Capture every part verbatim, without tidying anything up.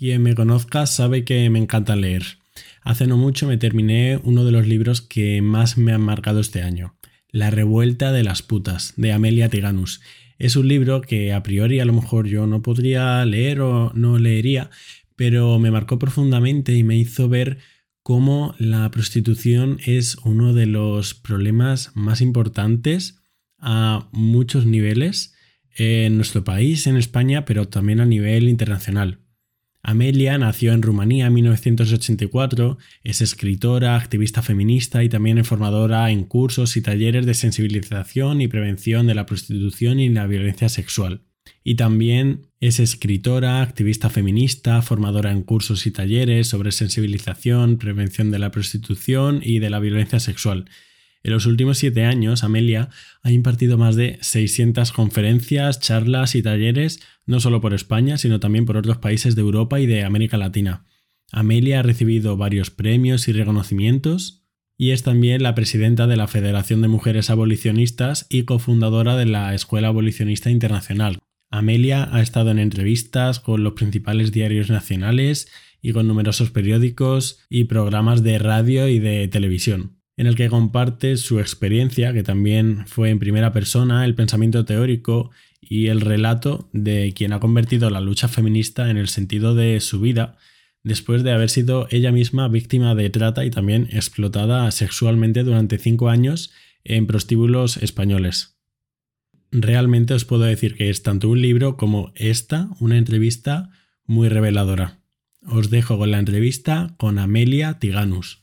Quien me conozca sabe que me encanta leer. Hace no mucho me terminé uno de los libros que más me han marcado este año, La revuelta de las putas, de Amelia Tiganus. Es un libro que a priori a lo mejor yo no podría leer o no leería, pero me marcó profundamente y me hizo ver cómo la prostitución es uno de los problemas más importantes a muchos niveles en nuestro país, en España, pero también a nivel internacional. Amelia nació en Rumanía en mil novecientos ochenta y cuatro, es escritora, activista feminista y también es formadora en cursos y talleres de sensibilización y prevención de la prostitución y la violencia sexual. Y también es escritora, activista feminista, formadora en cursos y talleres sobre sensibilización, prevención de la prostitución y de la violencia sexual. En los últimos siete años, Amelia ha impartido más de seiscientas conferencias, charlas y talleres, no solo por España, sino también por otros países de Europa y de América Latina. Amelia ha recibido varios premios y reconocimientos y es también la presidenta de la Federación de Mujeres Abolicionistas y cofundadora de la Escuela Abolicionista Internacional. Amelia ha estado en entrevistas con los principales diarios nacionales y con numerosos periódicos y programas de radio y de televisión, en el que comparte su experiencia, que también fue en primera persona, el pensamiento teórico y el relato de quien ha convertido la lucha feminista en el sentido de su vida, después de haber sido ella misma víctima de trata y también explotada sexualmente durante cinco años en prostíbulos españoles. Realmente os puedo decir que es tanto un libro como esta, una entrevista muy reveladora. Os dejo con la entrevista con Amelia Tiganus.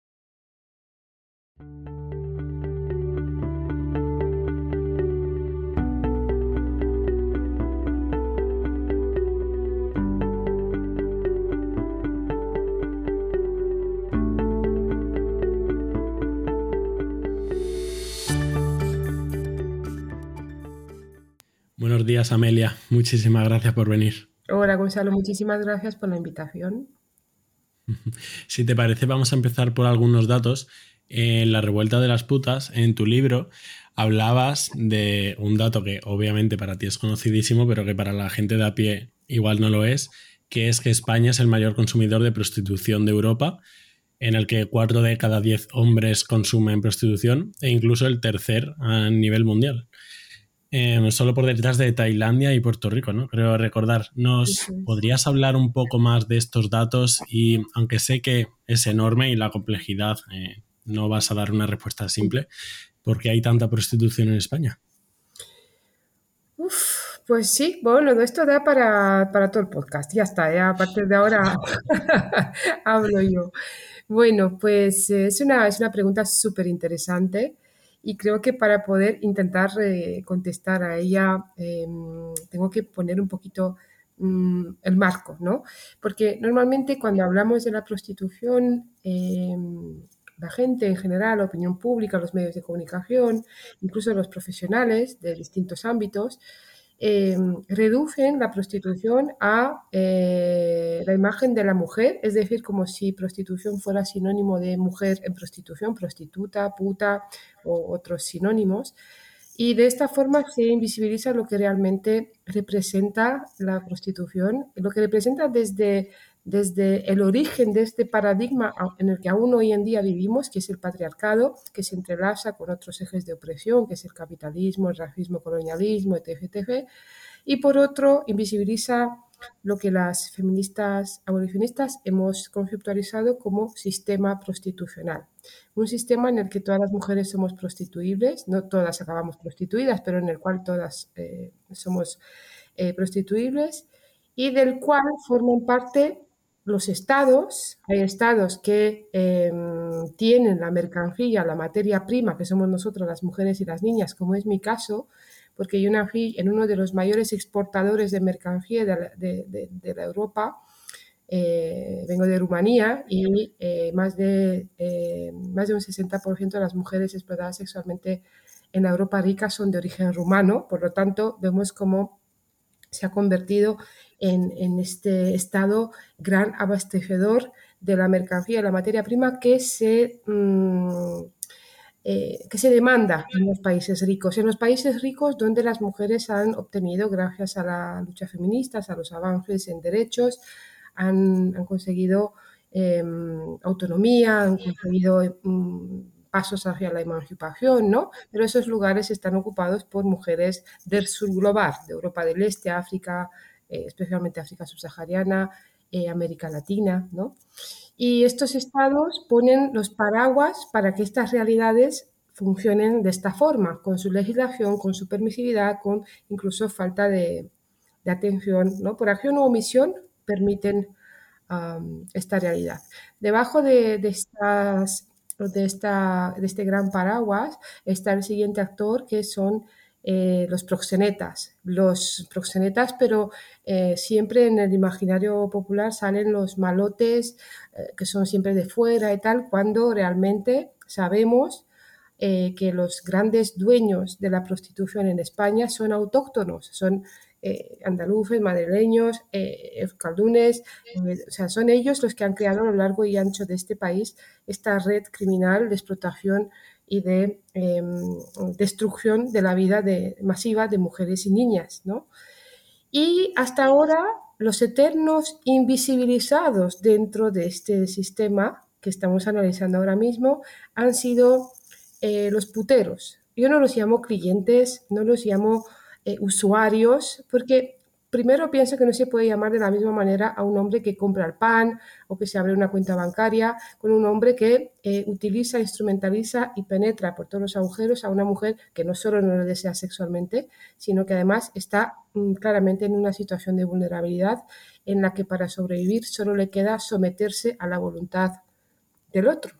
Buenos días, Amelia. Muchísimas gracias por venir. Hola, Gonzalo. Muchísimas gracias por la invitación. Si te parece, vamos a empezar por algunos datos. En La revuelta de las putas, en tu libro, hablabas de un dato que obviamente para ti es conocidísimo, pero que para la gente de a pie igual no lo es, que es que España es el mayor consumidor de prostitución de Europa, en el que cuatro de cada diez hombres consumen prostitución e incluso el tercer a nivel mundial. Eh, solo por detrás de Tailandia y Puerto Rico, ¿no? Creo recordar. ¿Nos Ujú. podrías hablar un poco más de estos datos? Y aunque sé que es enorme y la complejidad, eh, no vas a dar una respuesta simple, ¿por qué hay tanta prostitución en España? Uf, pues sí, bueno, de esto da para, para todo el podcast. Ya está, ya a partir de ahora hablo yo. Bueno, pues eh, es una, es una pregunta súper interesante y creo que para poder intentar eh, contestar a ella eh, tengo que poner un poquito mm, el marco, ¿no? Porque normalmente cuando hablamos de la prostitución, eh, la gente en general, la opinión pública, los medios de comunicación, incluso los profesionales de distintos ámbitos, eh, reducen la prostitución a eh, la imagen de la mujer, es decir, como si prostitución fuera sinónimo de mujer en prostitución, prostituta, puta o otros sinónimos. Y de esta forma se invisibiliza lo que realmente representa la prostitución, lo que representa desde, desde el origen de este paradigma en el que aún hoy en día vivimos, que es el patriarcado, que se entrelaza con otros ejes de opresión, que es el capitalismo, el racismo, colonialismo, etc, etcétera. Y por otro, invisibiliza lo que las feministas abolicionistas hemos conceptualizado como sistema prostitucional. Un sistema en el que todas las mujeres somos prostituibles, no todas acabamos prostituidas, pero en el cual todas eh, somos eh, prostituibles y del cual forman parte los estados. Hay estados que eh, tienen la mercancía, la materia prima, que somos nosotras las mujeres y las niñas, como es mi caso, porque yo nací en uno de los mayores exportadores de mercancía de la, de, de, de la Europa. Eh, vengo de Rumanía y eh, más, de, eh, más de un sesenta por ciento de las mujeres explotadas sexualmente en la Europa rica son de origen rumano. Por lo tanto, vemos cómo se ha convertido en, en este estado gran abastecedor de la mercancía, de la materia prima que se... Mmm, eh, que se demanda en los países ricos, en los países ricos donde las mujeres han obtenido, gracias a la lucha feminista, a los avances en derechos, han, han conseguido eh, autonomía, han conseguido eh, pasos hacia la emancipación, ¿no? Pero esos lugares están ocupados por mujeres del sur global, de Europa del Este, África, eh, especialmente África subsahariana, eh, América Latina, ¿no? Y estos estados ponen los paraguas para que estas realidades funcionen de esta forma, con su legislación, con su permisividad, con incluso falta de, de atención, ¿no? Por acción o omisión permiten um, esta realidad. Debajo de, de, estas, de, esta, de este gran paraguas está el siguiente actor, que son eh, los proxenetas. Los proxenetas, pero eh, siempre en el imaginario popular salen los malotes, eh, que son siempre de fuera y tal, cuando realmente sabemos eh, que los grandes dueños de la prostitución en España son autóctonos, son eh, andaluces, madrileños, eh, euskaldunes, eh, o sea, son ellos los que han creado a lo largo y ancho de este país esta red criminal de explotación y de eh, destrucción de la vida de, masiva de mujeres y niñas, ¿no? Y hasta ahora los eternos invisibilizados dentro de este sistema que estamos analizando ahora mismo han sido eh, los puteros. Yo no los llamo clientes, no los llamo eh, usuarios, porque primero pienso que no se puede llamar de la misma manera a un hombre que compra el pan o que se abre una cuenta bancaria con un hombre que eh, utiliza, instrumentaliza y penetra por todos los agujeros a una mujer que no solo no lo desea sexualmente, sino que además está mm, claramente en una situación de vulnerabilidad en la que para sobrevivir solo le queda someterse a la voluntad del otro.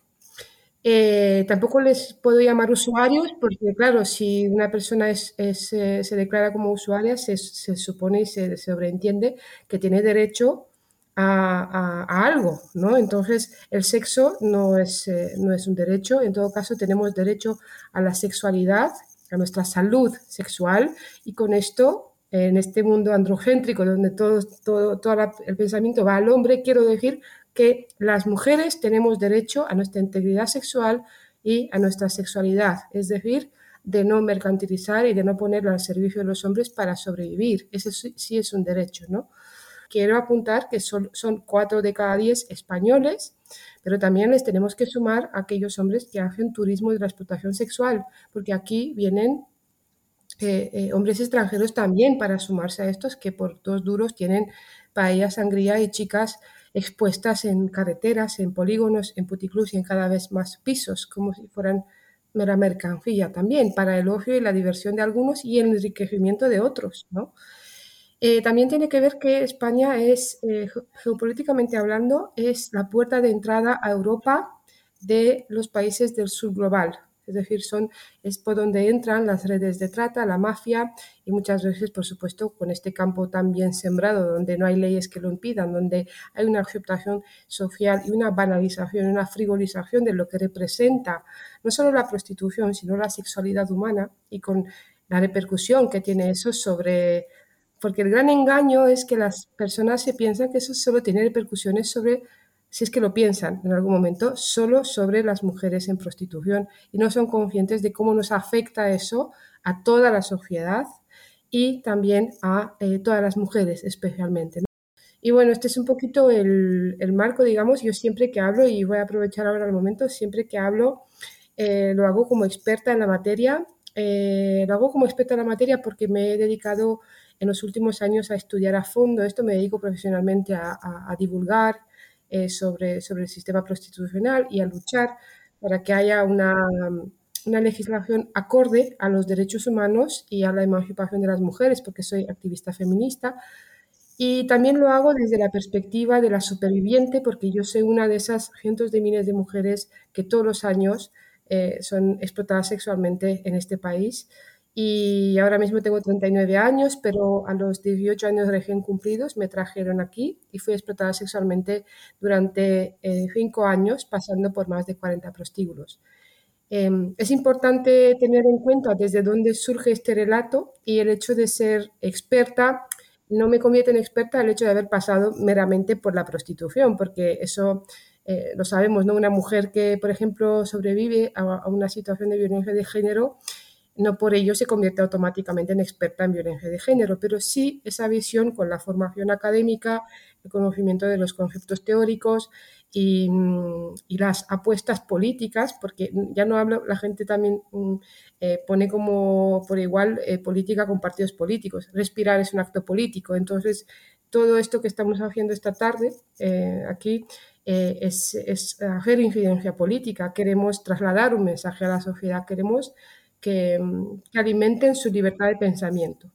Eh, tampoco les puedo llamar usuarios porque, claro, si una persona es, es, eh, se declara como usuaria, se, se supone y se sobreentiende que tiene derecho a, a, a algo, ¿no? Entonces, el sexo no es, eh, no es un derecho. En todo caso, tenemos derecho a la sexualidad, a nuestra salud sexual, y con esto, en este mundo androcéntrico, donde todo, todo, todo la, el pensamiento va al hombre, quiero decir que las mujeres tenemos derecho a nuestra integridad sexual y a nuestra sexualidad, es decir, de no mercantilizar y de no ponerlo al servicio de los hombres para sobrevivir. Ese sí es un derecho, ¿no? Quiero apuntar que son, son cuatro de cada diez españoles, pero también les tenemos que sumar a aquellos hombres que hacen turismo de la explotación sexual, porque aquí vienen eh, eh, hombres extranjeros también para sumarse a estos que por dos duros tienen paella, sangría y chicas expuestas en carreteras, en polígonos, en puticlubs y en cada vez más pisos, como si fueran mera mercancía también, para el ocio y la diversión de algunos y el enriquecimiento de otros, ¿no? Eh, también tiene que ver que España es, eh, geopolíticamente hablando, es la puerta de entrada a Europa de los países del sur global. Es decir, son, es por donde entran las redes de trata, la mafia y muchas veces, por supuesto, con este campo tan bien sembrado, donde no hay leyes que lo impidan, donde hay una aceptación social y una banalización, una frivolización de lo que representa no solo la prostitución, sino la sexualidad humana y con la repercusión que tiene eso sobre... Porque el gran engaño es que las personas se piensan que eso solo tiene repercusiones sobre, si es que lo piensan en algún momento, solo sobre las mujeres en prostitución y no son conscientes de cómo nos afecta eso a toda la sociedad y también a eh, todas las mujeres especialmente, ¿no? Y bueno, este es un poquito el, el marco, digamos, yo siempre que hablo, y voy a aprovechar ahora el momento, siempre que hablo eh, lo hago como experta en la materia, eh, lo hago como experta en la materia porque me he dedicado en los últimos años a estudiar a fondo esto, me dedico profesionalmente a, a, a divulgar eh, sobre, sobre el sistema prostitucional y a luchar para que haya una, una legislación acorde a los derechos humanos y a la emancipación de las mujeres, porque soy activista feminista. Y también lo hago desde la perspectiva de la superviviente, porque yo soy una de esas cientos de miles de mujeres que todos los años eh, son explotadas sexualmente en este país. Y ahora mismo tengo treinta y nueve años, pero a los dieciocho años recién cumplidos me trajeron aquí y fui explotada sexualmente durante eh, cinco años, pasando por más de cuarenta prostíbulos. Eh, es importante tener en cuenta desde dónde surge este relato y el hecho de ser experta no me convierte en experta el hecho de haber pasado meramente por la prostitución, porque eso eh, lo sabemos, ¿no? Una mujer que, por ejemplo, sobrevive a, a una situación de violencia de género no por ello se convierte automáticamente en experta en violencia de género, pero sí esa visión con la formación académica, el conocimiento de los conceptos teóricos y, y las apuestas políticas, porque ya no hablo, la gente también eh, pone como por igual eh, política con partidos políticos. Respirar es un acto político, entonces todo esto que estamos haciendo esta tarde eh, aquí eh, es, es hacer incidencia política. Queremos trasladar un mensaje a la sociedad, queremos que, que alimenten su libertad de pensamiento.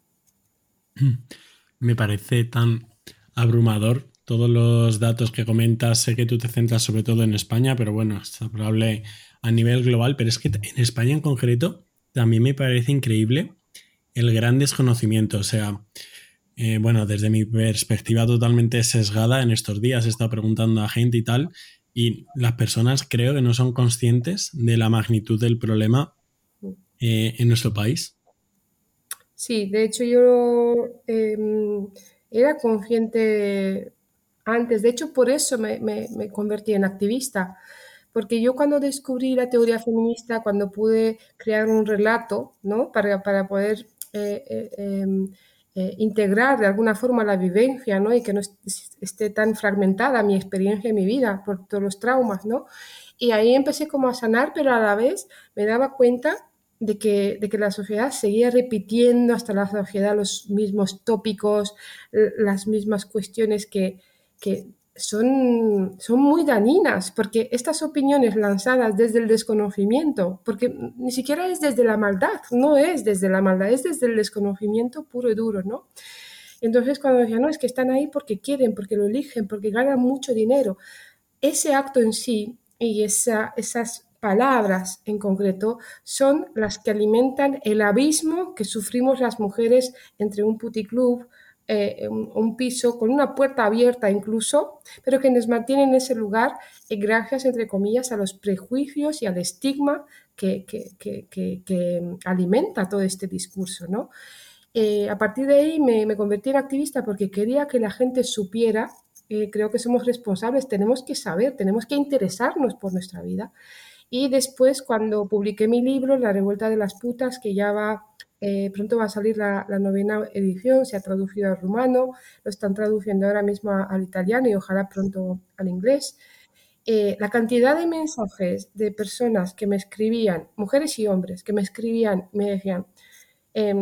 Me parece tan abrumador todos los datos que comentas. Sé que tú te centras sobre todo en España, pero bueno, es probable a nivel global. Pero es que en España en concreto también me parece increíble el gran desconocimiento. O sea, eh, bueno, desde mi perspectiva totalmente sesgada, en estos días he estado preguntando a gente y tal, y las personas creo que no son conscientes de la magnitud del problema eh, en nuestro país. Sí, de hecho yo eh, era consciente antes, de hecho por eso me, me, me, convertí en activista, porque yo cuando descubrí la teoría feminista, cuando pude crear un relato, ¿no? para, para poder eh, eh, eh, integrar de alguna forma la vivencia, ¿no? Y que no esté tan fragmentada mi experiencia y mi vida por todos los traumas, ¿no? Y ahí empecé como a sanar, pero a la vez me daba cuenta de que, de que la sociedad seguía repitiendo hasta la sociedad los mismos tópicos, las mismas cuestiones que, que son, son muy dañinas, porque estas opiniones lanzadas desde el desconocimiento, porque ni siquiera es desde la maldad, no es desde la maldad, es desde el desconocimiento puro y duro, ¿no? Entonces cuando decían, no, es que están ahí porque quieren, porque lo eligen, porque ganan mucho dinero, ese acto en sí y esa, esas palabras en concreto son las que alimentan el abismo que sufrimos las mujeres entre un puticlub, eh, un, un piso con una puerta abierta incluso, pero que nos mantienen en ese lugar eh, gracias, entre comillas, a los prejuicios y al estigma que, que, que, que, que alimenta todo este discurso, ¿no? Eh, a partir de ahí me, me convertí en activista porque quería que la gente supiera. Eh, creo que somos responsables, tenemos que saber, tenemos que interesarnos por nuestra vida. Y después, cuando publiqué mi libro, La revuelta de las putas, que ya va, eh, pronto va a salir la, la novena edición, se ha traducido al rumano, lo están traduciendo ahora mismo al italiano y ojalá pronto al inglés. Eh, la cantidad de mensajes de personas que me escribían, mujeres y hombres, que me escribían, me decían, eh,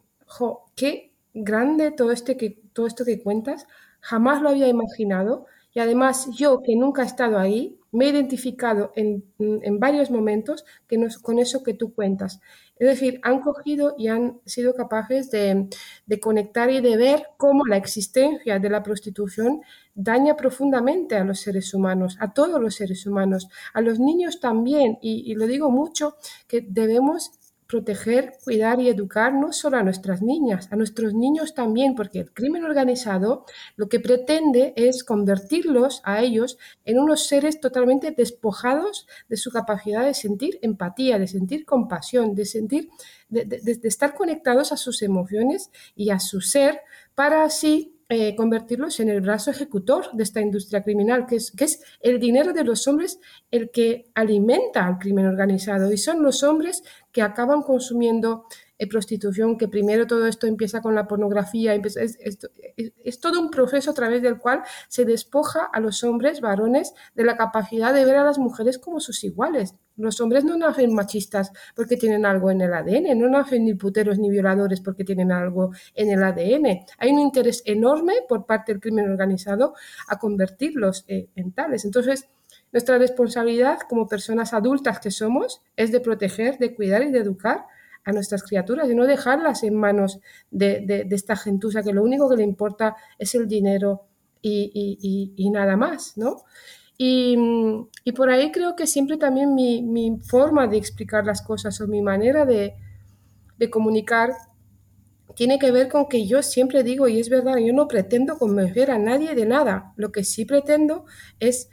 jo, qué grande todo, este que, todo esto que cuentas, jamás lo había imaginado y además yo que nunca he estado ahí, me he identificado en, en varios momentos que no, con eso que tú cuentas. Es decir, han cogido y han sido capaces de, de conectar y de ver cómo la existencia de la prostitución daña profundamente a los seres humanos, a todos los seres humanos, a los niños también, y, y lo digo mucho, que debemos proteger, cuidar y educar no solo a nuestras niñas, a nuestros niños también, porque el crimen organizado lo que pretende es convertirlos a ellos en unos seres totalmente despojados de su capacidad de sentir empatía, de sentir compasión, de sentir, de, de, de estar conectados a sus emociones y a su ser para así Eh, convertirlos en el brazo ejecutor de esta industria criminal, que es, que es el dinero de los hombres el que alimenta al crimen organizado, y son los hombres que acaban consumiendo eh, prostitución, que primero todo esto empieza con la pornografía, es, es, es, es todo un proceso a través del cual se despoja a los hombres varones de la capacidad de ver a las mujeres como sus iguales. Los hombres no nacen machistas porque tienen algo en el A D N, no nacen ni puteros ni violadores porque tienen algo en el A D N. Hay un interés enorme por parte del crimen organizado a convertirlos eh, en tales. Entonces, nuestra responsabilidad como personas adultas que somos es de proteger, de cuidar y de educar a nuestras criaturas y no dejarlas en manos de, de, de esta gentuza que lo único que le importa es el dinero y, y, y, y nada más, ¿no? Y, y, por ahí creo que siempre también mi, mi forma de explicar las cosas o mi manera de, de comunicar tiene que ver con que yo siempre digo, y es verdad, yo no pretendo convencer a nadie de nada. Lo que sí pretendo es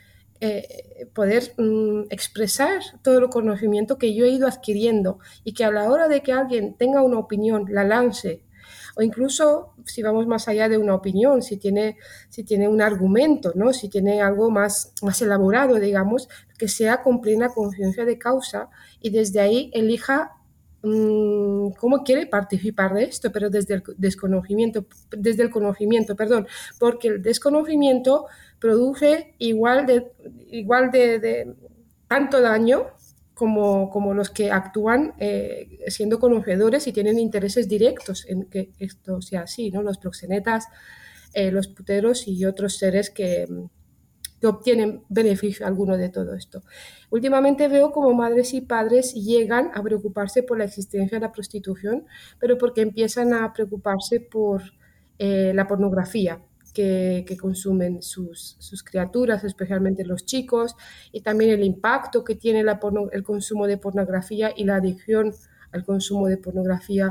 eh, poder mm, expresar todo el conocimiento que yo he ido adquiriendo y que a la hora de que alguien tenga una opinión, la lance, o incluso si vamos más allá de una opinión, si tiene, si tiene un argumento, ¿no? Si tiene algo más, más elaborado, digamos, que sea con plena conciencia de causa y desde ahí elija mm, cómo quiere participar de esto, pero desde el desconocimiento, desde el conocimiento, perdón, porque el desconocimiento produce igual de, igual de, de tanto daño como, como los que actúan eh, siendo conocedores y tienen intereses directos en que esto sea así, ¿no? Los proxenetas, eh, los puteros y otros seres que, que obtienen beneficio alguno de todo esto. Últimamente veo como madres y padres llegan a preocuparse por la existencia de la prostitución, pero porque empiezan a preocuparse por eh, la pornografía que, que consumen sus, sus, criaturas, especialmente los chicos, y también el impacto que tiene la porno, el consumo de pornografía y la adicción al consumo de pornografía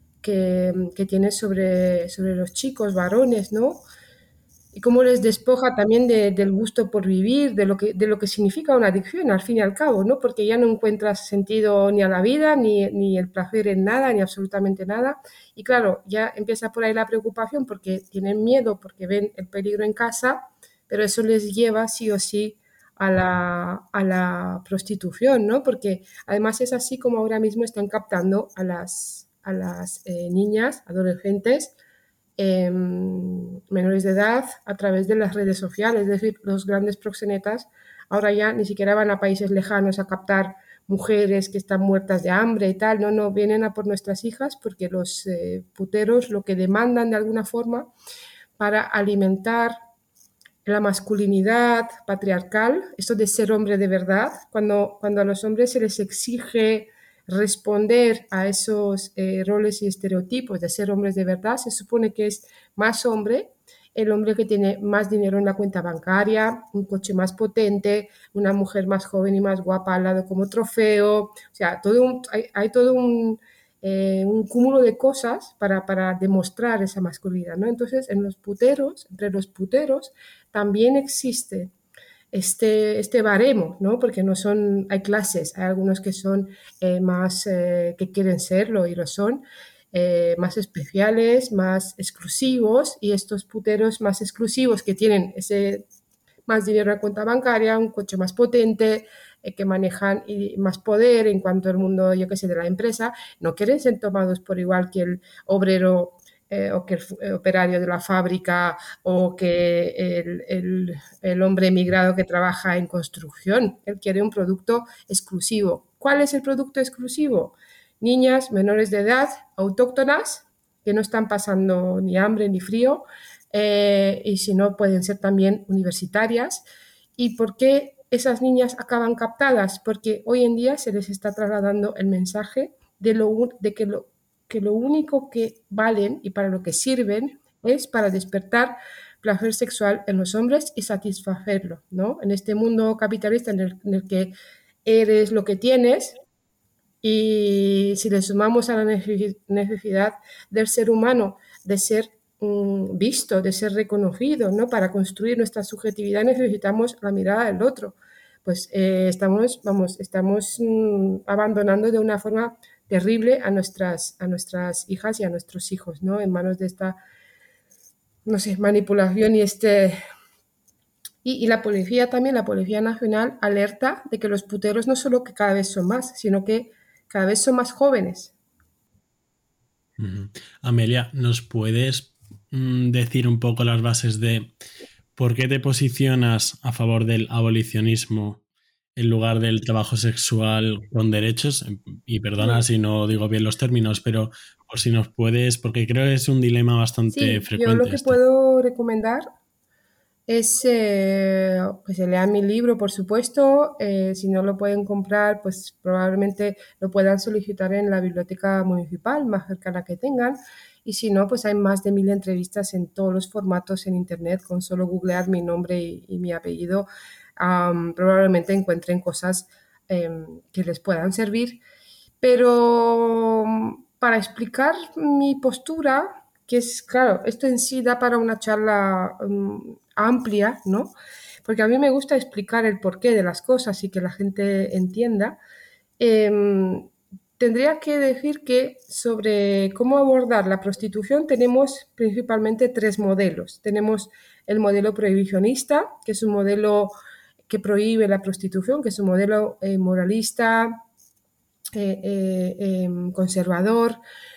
que, que tiene sobre, sobre los chicos varones, ¿no? Y cómo les despoja también de, del gusto por vivir, de lo, que, de lo que significa una adicción, al fin y al cabo, ¿no? Porque ya no encuentras sentido ni a la vida, ni, ni el placer en nada, ni absolutamente nada. Y claro, ya empieza por ahí la preocupación porque tienen miedo, porque ven el peligro en casa, pero eso les lleva sí o sí a la, a la prostitución, ¿no? Porque además es así como ahora mismo están captando a las, a las eh, niñas, adolescentes, eh, menores de edad a través de las redes sociales, es decir, los grandes proxenetas ahora ya ni siquiera van a países lejanos a captar mujeres que están muertas de hambre y tal, no, no, vienen a por nuestras hijas porque los eh, puteros lo que demandan de alguna forma para alimentar la masculinidad patriarcal, esto de ser hombre de verdad, cuando, cuando a los hombres se les exige responder a esos eh, roles y estereotipos de ser hombres de verdad, se supone que es más hombre, el hombre que tiene más dinero en la cuenta bancaria, un coche más potente, una mujer más joven y más guapa al lado como trofeo, o sea, todo un, hay, hay todo un, eh, un cúmulo de cosas para, para demostrar esa masculinidad, ¿no? Entonces, en los puteros, entre los puteros, también existe este, este baremo, ¿no? Porque no son, hay clases, hay algunos que son eh, más, eh, que quieren serlo y lo son, eh, más especiales, más exclusivos, y estos puteros más exclusivos que tienen ese más dinero en cuenta bancaria, un coche más potente, eh, que manejan y más poder en cuanto al mundo, yo qué sé, de la empresa, no quieren ser tomados por igual que el obrero eh, o que el, el, operario de la fábrica o que el, el, el hombre emigrado que trabaja en construcción. Él quiere un producto exclusivo. ¿Cuál es el producto exclusivo? Niñas menores de edad, autóctonas, que no están pasando ni hambre ni frío, eh, y si no pueden ser también universitarias. ¿Y por qué esas niñas acaban captadas? Porque hoy en día se les está trasladando el mensaje de, lo, de que, lo, que lo único que valen y para lo que sirven es para despertar placer sexual en los hombres y satisfacerlo, ¿no? En este mundo capitalista en el, en el que eres lo que tienes, y si le sumamos a la necesidad del ser humano de ser um, visto, de ser reconocido, ¿no? Para construir nuestra subjetividad necesitamos la mirada del otro. Pues eh, estamos, vamos, estamos um, abandonando de una forma terrible a nuestras, a nuestras hijas y a nuestros hijos, ¿no? En manos de esta, no sé, manipulación y este... Y, y la policía también, la Policía Nacional, alerta de que los puteros no solo que cada vez son más, sino que cada vez son más jóvenes. Uh-huh. Amelia, ¿nos puedes mm, decir un poco las bases de por qué te posicionas a favor del abolicionismo en lugar del trabajo sexual con derechos? Y perdona si no digo bien los términos, pero por si nos puedes, porque creo que es un dilema bastante Sí, yo lo frecuente que este. puedo recomendar es eh, que se lean mi libro, por supuesto. Eh, si no lo pueden comprar, pues probablemente lo puedan solicitar en la biblioteca municipal más cercana que tengan. Y si no, pues hay más de mil entrevistas en todos los formatos en internet. Con solo googlear mi nombre y, y mi apellido, um, probablemente encuentren cosas um, que les puedan servir. Pero um, para explicar mi postura, que es, claro, esto en sí da para una charla um, amplia, ¿no? Porque a mí me gusta explicar el porqué de las cosas y que la gente entienda. Eh, tendría que decir que sobre cómo abordar la prostitución tenemos principalmente tres modelos. Tenemos el modelo prohibicionista, que es un modelo que prohíbe la prostitución, que es un modelo eh, moralista, eh, eh, eh, conservador,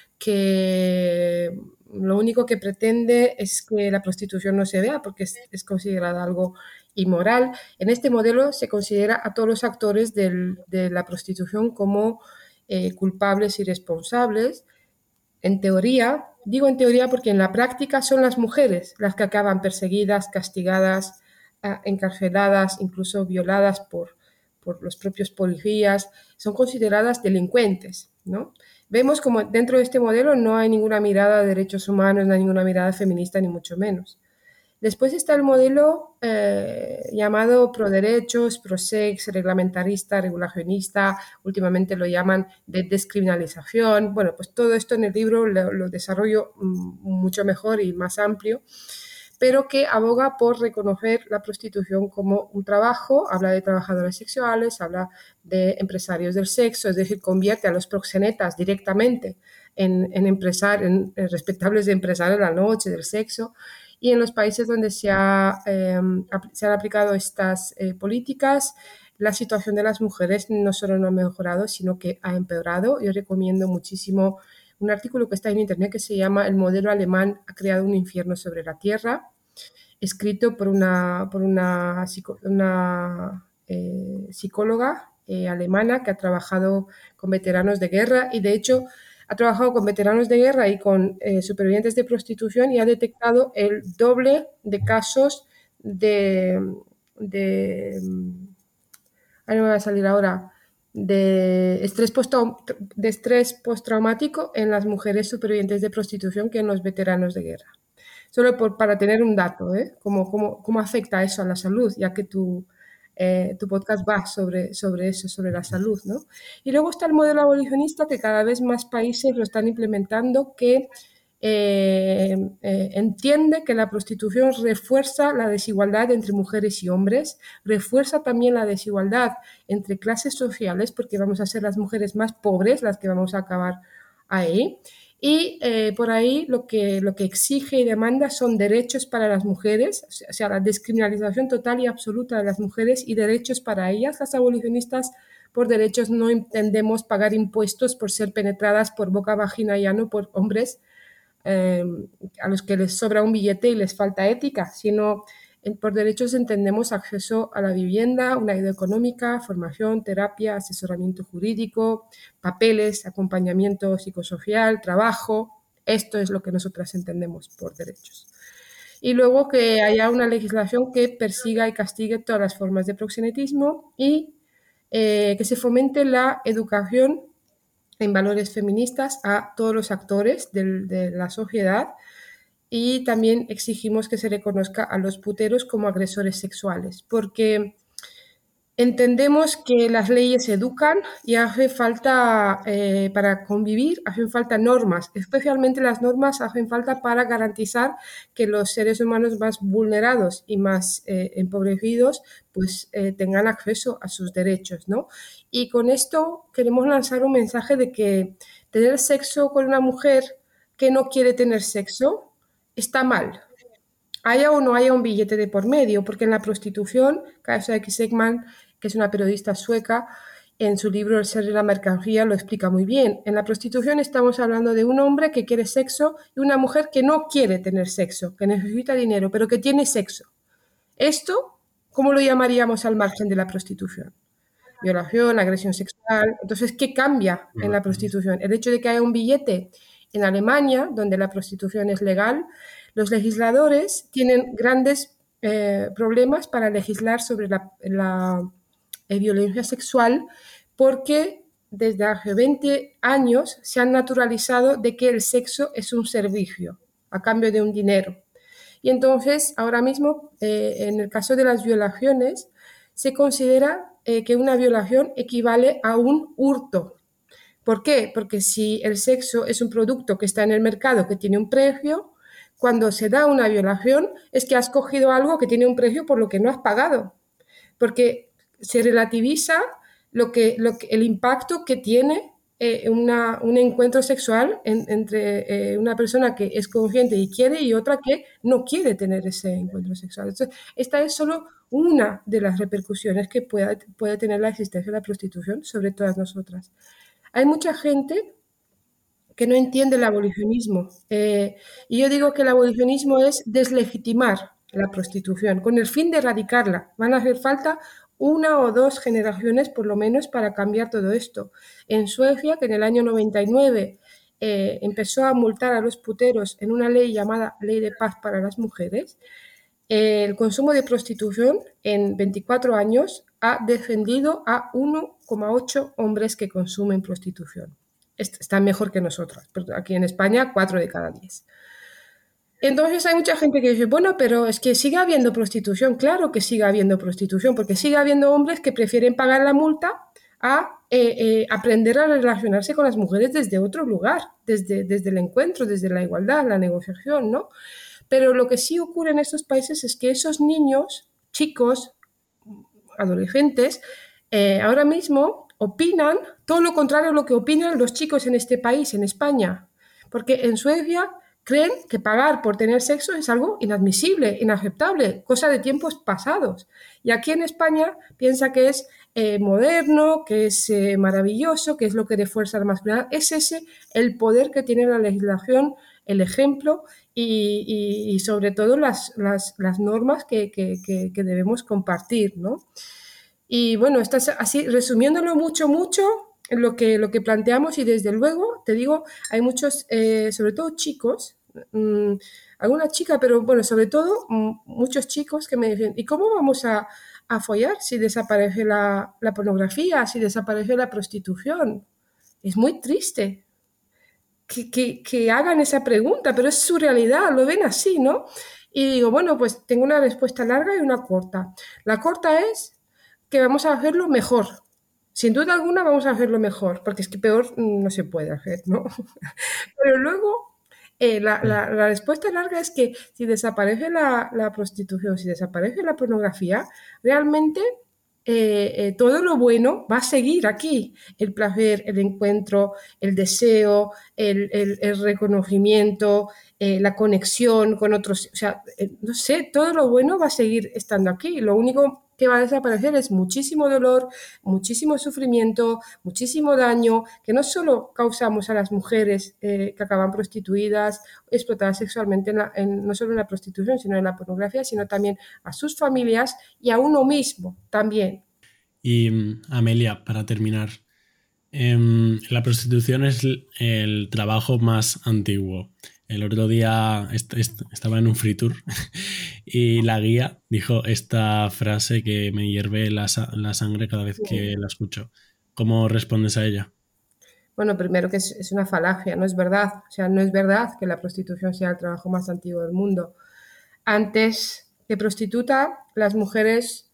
que lo único que pretende es que la prostitución no se vea porque es, es considerada algo inmoral. En este modelo se considera a todos los actores del, de la prostitución como eh, culpables y responsables. En teoría, digo en teoría porque en la práctica son las mujeres las que acaban perseguidas, castigadas, ah, encarceladas, incluso violadas por, por los propios policías, son consideradas delincuentes, ¿no? Vemos como dentro de este modelo no hay ninguna mirada de derechos humanos, no hay ninguna mirada feminista, ni mucho menos. Después está el modelo eh, llamado pro derechos, pro sex, reglamentarista, regulacionista, últimamente lo llaman de descriminalización. Bueno, pues todo esto en el libro lo, lo desarrollo mucho mejor y más amplio, pero que aboga por reconocer la prostitución como un trabajo, habla de trabajadores sexuales, habla de empresarios del sexo, es decir, convierte a los proxenetas directamente en, en, empresar, en, en respetables de empresarios de la noche, del sexo. Y en los países donde se, ha, eh, se han aplicado estas eh, políticas, la situación de las mujeres no solo no ha mejorado, sino que ha empeorado. Yo recomiendo muchísimo un artículo que está en internet que se llama El modelo alemán ha creado un infierno sobre la tierra, escrito por una, por una, una eh, psicóloga eh, alemana que ha trabajado con veteranos de guerra y de hecho ha trabajado con veteranos de guerra y con eh, supervivientes de prostitución y ha detectado el doble de casos de, de ahí me va a salir ahora, de estrés, post, de estrés postraumático en las mujeres supervivientes de prostitución que en los veteranos de guerra. Solo por, para tener un dato, ¿eh? ¿Cómo, cómo, cómo afecta eso a la salud? Ya que tu, eh, tu podcast va sobre, sobre eso, sobre la salud, ¿no? Y luego está el modelo abolicionista que cada vez más países lo están implementando, que eh, eh, entiende que la prostitución refuerza la desigualdad entre mujeres y hombres, refuerza también la desigualdad entre clases sociales, porque vamos a ser las mujeres más pobres las que vamos a acabar ahí. Y eh, por ahí lo que, lo que exige y demanda son derechos para las mujeres, o sea, la descriminalización total y absoluta de las mujeres y derechos para ellas. Las abolicionistas por derechos no entendemos pagar impuestos por ser penetradas por boca, vagina y ano por hombres eh, a los que les sobra un billete y les falta ética, sino por derechos entendemos acceso a la vivienda, una ayuda económica, formación, terapia, asesoramiento jurídico, papeles, acompañamiento psicosocial, trabajo. Esto es lo que nosotras entendemos por derechos. Y luego que haya una legislación que persiga y castigue todas las formas de proxenetismo y eh, que se fomente la educación en valores feministas a todos los actores de, de la sociedad. Y también exigimos que se reconozca a los puteros como agresores sexuales, porque entendemos que las leyes educan y hace falta, eh, para convivir, hacen falta normas, especialmente las normas hacen falta para garantizar que los seres humanos más vulnerados y más eh, empobrecidos pues eh, tengan acceso a sus derechos, ¿no? Y con esto queremos lanzar un mensaje de que tener sexo con una mujer que no quiere tener sexo está mal, haya o no haya un billete de por medio, porque en la prostitución, Kajsa Ekman, que es una periodista sueca, en su libro El ser de la mercancía lo explica muy bien. En la prostitución estamos hablando de un hombre que quiere sexo y una mujer que no quiere tener sexo, que necesita dinero, pero que tiene sexo. Esto, ¿cómo lo llamaríamos al margen de la prostitución? Violación, agresión sexual. Entonces, ¿qué cambia en la prostitución? El hecho de que haya un billete. En Alemania, donde la prostitución es legal, los legisladores tienen grandes eh, problemas para legislar sobre la, la eh, violencia sexual porque desde hace veinte años se han naturalizado de que el sexo es un servicio a cambio de un dinero. Y entonces, ahora mismo, eh, en el caso de las violaciones, se considera eh, que una violación equivale a un hurto. ¿Por qué? Porque si el sexo es un producto que está en el mercado que tiene un precio, cuando se da una violación es que has cogido algo que tiene un precio por lo que no has pagado. Porque se relativiza lo que, lo que, el impacto que tiene eh, una, un encuentro sexual en, entre eh, una persona que es consciente y quiere y otra que no quiere tener ese encuentro sexual. Entonces, esta es solo una de las repercusiones que pueda, puede tener la existencia de la prostitución sobre todas nosotras. hay mucha gente que no entiende el abolicionismo. Eh, y yo digo que el abolicionismo es deslegitimar la prostitución con el fin de erradicarla. Van a hacer falta una o dos generaciones por lo menos para cambiar todo esto. En Suecia, que en el año noventa y nueve eh, empezó a multar a los puteros en una ley llamada Ley de Paz para las Mujeres, eh, el consumo de prostitución en veinticuatro años ha descendido a uno coma ocho hombres que consumen prostitución. Están mejor que nosotros. Aquí en España, cuatro de cada diez. Entonces hay mucha gente que dice, bueno, pero es que sigue habiendo prostitución. Claro que sigue habiendo prostitución, porque sigue habiendo hombres que prefieren pagar la multa a eh, eh, aprender a relacionarse con las mujeres desde otro lugar, desde, desde el encuentro, desde la igualdad, la negociación, ¿no? Pero lo que sí ocurre en estos países es que esos niños, chicos, adolescentes, eh, ahora mismo opinan todo lo contrario a lo que opinan los chicos en este país, en España. Porque en Suecia creen que pagar por tener sexo es algo inadmisible, inaceptable, cosa de tiempos pasados. Y aquí en España piensa que es eh, moderno, que es eh, maravilloso, que es lo que refuerza la masculinidad. Es ese el poder que tiene la legislación, el ejemplo y, y, y sobre todo las, las, las normas que, que, que, que debemos compartir, ¿no? Y bueno, estás así resumiéndolo mucho, mucho lo que, lo que planteamos y desde luego, te digo, hay muchos, eh, sobre todo chicos, mmm, alguna chica, pero bueno, sobre todo mmm, muchos chicos que me dicen, ¿y cómo vamos a, a follar si desaparece la, la pornografía, si desaparece la prostitución? Es muy triste que, que, que hagan esa pregunta, pero es su realidad, lo ven así, ¿no? Y digo, bueno, pues tengo una respuesta larga y una corta. La corta es que vamos a hacerlo mejor. Sin duda alguna vamos a hacerlo mejor, porque es que peor no se puede hacer, ¿no? Pero luego, eh, la, la, la respuesta larga es que si desaparece la, la prostitución, si desaparece la pornografía, realmente eh, eh, todo lo bueno va a seguir aquí. El placer, el encuentro, el deseo, el, el, el reconocimiento, eh, la conexión con otros. O sea, eh, no sé, todo lo bueno va a seguir estando aquí. Lo único que va a desaparecer es muchísimo dolor, muchísimo sufrimiento, muchísimo daño, que no solo causamos a las mujeres eh, que acaban prostituidas, explotadas sexualmente, en la, en, no solo en la prostitución, sino en la pornografía, sino también a sus familias y a uno mismo también. Y Amelia, para terminar, eh, la prostitución es el trabajo más antiguo. El otro día est- est- estaba en un free tour y la guía dijo esta frase que me hierve la, sa- la sangre cada vez que la escucho. ¿Cómo respondes a ella? Bueno, primero que es, es una falacia, no es verdad. O sea, no es verdad que la prostitución sea el trabajo más antiguo del mundo. Antes de prostituta, las mujeres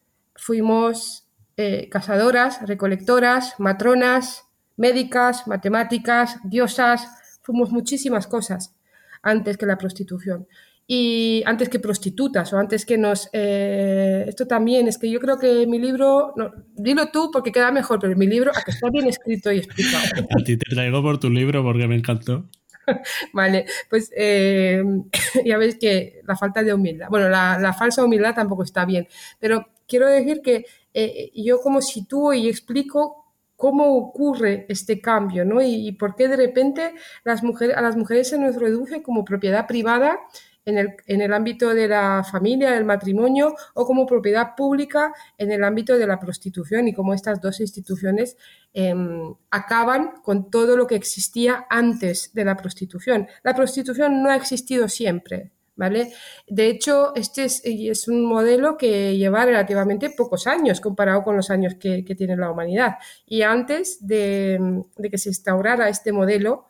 fuimos eh, cazadoras, recolectoras, matronas, médicas, matemáticas, diosas, fuimos muchísimas cosas antes que la prostitución. Y antes que prostitutas o antes que nos... Eh, esto también es que yo creo que mi libro... No, dilo tú porque queda mejor, pero mi libro, a que está bien escrito y explicado. A ti te traigo por tu libro porque me encantó. Vale, pues eh, ya veis que la falta de humildad, bueno, la, la falsa humildad tampoco está bien, pero quiero decir que eh, yo como sitúo y explico cómo ocurre este cambio, ¿no? Y, y por qué de repente las mujeres, a las mujeres se nos reduce como propiedad privada en el, en el ámbito de la familia, del matrimonio, o como propiedad pública en el ámbito de la prostitución, y cómo estas dos instituciones eh, acaban con todo lo que existía antes de la prostitución. La prostitución no ha existido siempre, ¿vale? De hecho, este es, es un modelo que lleva relativamente pocos años comparado con los años que, que tiene la humanidad. Y antes de, de que se instaurara este modelo,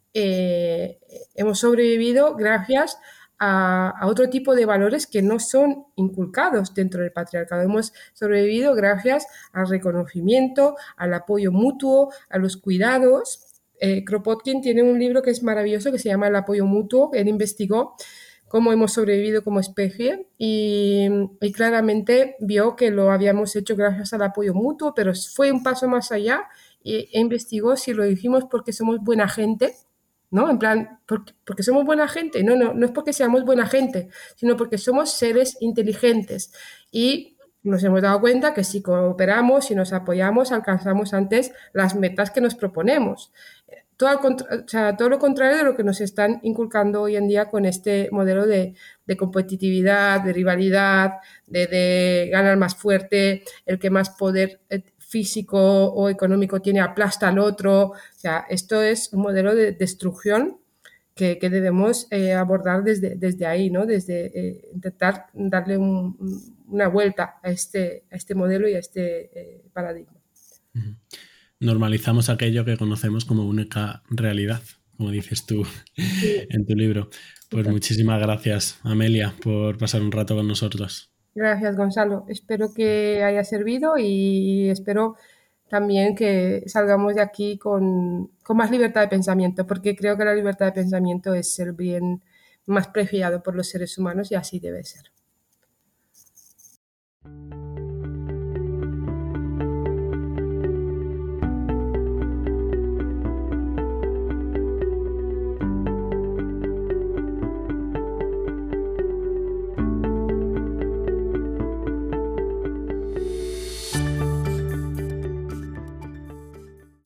eh, hemos sobrevivido gracias a, a otro tipo de valores que no son inculcados dentro del patriarcado. Hemos sobrevivido gracias al reconocimiento, al apoyo mutuo, a los cuidados. Eh, Kropotkin tiene un libro que es maravilloso que se llama El apoyo mutuo. Él investigó cómo hemos sobrevivido como especie y, y claramente vio que lo habíamos hecho gracias al apoyo mutuo, pero fue un paso más allá e, e investigó si lo hicimos porque somos buena gente, ¿no? En plan, porque, porque somos buena gente. No, no, no es porque seamos buena gente, sino porque somos seres inteligentes. Y nos hemos dado cuenta que si cooperamos, si nos apoyamos, alcanzamos antes las metas que nos proponemos. Todo, al contra- o sea, todo lo contrario de lo que nos están inculcando hoy en día con este modelo de, de competitividad, de rivalidad, de, de ganar más fuerte, el que más poder eh, físico o económico tiene aplasta al otro. O sea, esto es un modelo de destrucción que, que debemos eh, abordar desde, desde ahí, ¿no? Desde eh, intentar darle un- una vuelta a este, a este modelo y a este eh, paradigma. Ujú. Normalizamos aquello que conocemos como única realidad, como dices tú Sí, en tu libro. Pues total. muchísimas gracias, Amelia, por pasar un rato con nosotros. Gracias, Gonzalo. Espero que haya servido y espero también que salgamos de aquí con, con más libertad de pensamiento, porque creo que la libertad de pensamiento es el bien más preciado por los seres humanos y así debe ser.